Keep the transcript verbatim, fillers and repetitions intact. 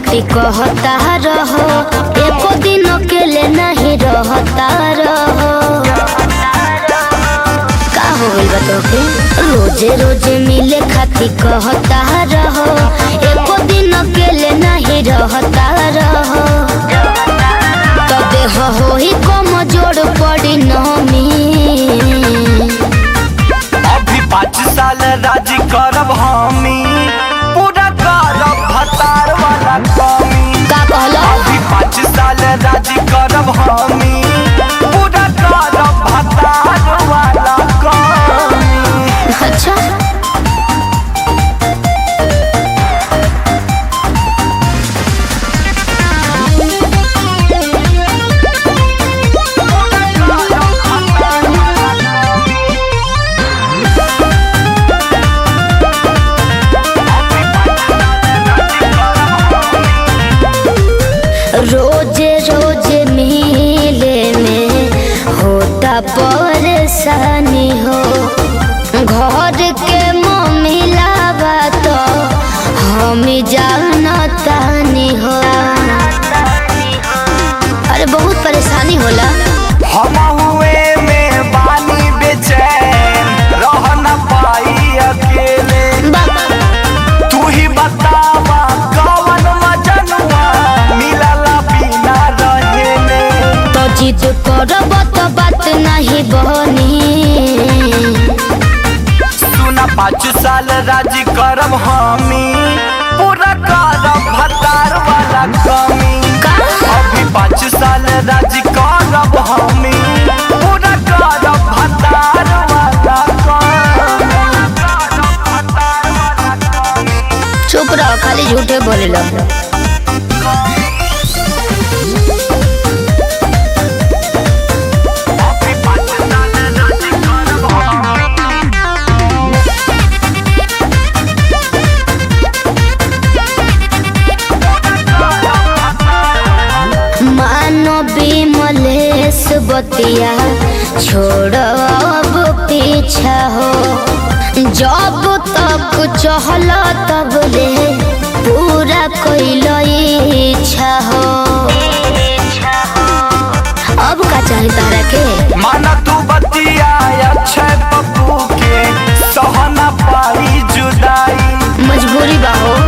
खातिर कहता रहो, एको दिन अकेले नहीं रहता रहो। का हो गइल बा तोके? रोजे रोजे मिले खातिर कहता रहो, एको दिन अकेले नहीं रहता रहो। तबे हो ही कमजोर पड़ी नमी। अभी पाँच साल राजी करब हमी, पूरा करब भतार वाला कमी। का कहला? अभी पाँच साल राजी करब हमी, पूरा करब भतार वाला कमी। अच्छा रोजे रोजे मिले में होता परेशानी हो। घर के मिलावा तो हम जानतानी हो। अरे बहुत परेशानी होला। हम हुए में बानी बेचैन, रह न पाई अकेले। तू ही बतावा कौन मजनुआ मिलला बिना रहेले। तो जिद करब तो बात नहीं बनी। सुना पाँच साल राजी करब हमी, पूरा करब भतार वाला कमी। अभी पाँच साल राजी करब हमी, पूरा करब भतार वाला कमी। चुप रहो, खाली झूठे बोले लो। बतिया छोड़ अब पीछा हो। जब तक चहला तब ले पूरा कोई इच्छा हो। अब का चाहे तारा के? माना तू बतिया अक्षय पप्पू के, सहना पाई जुदाई। मजबूरी बाहो।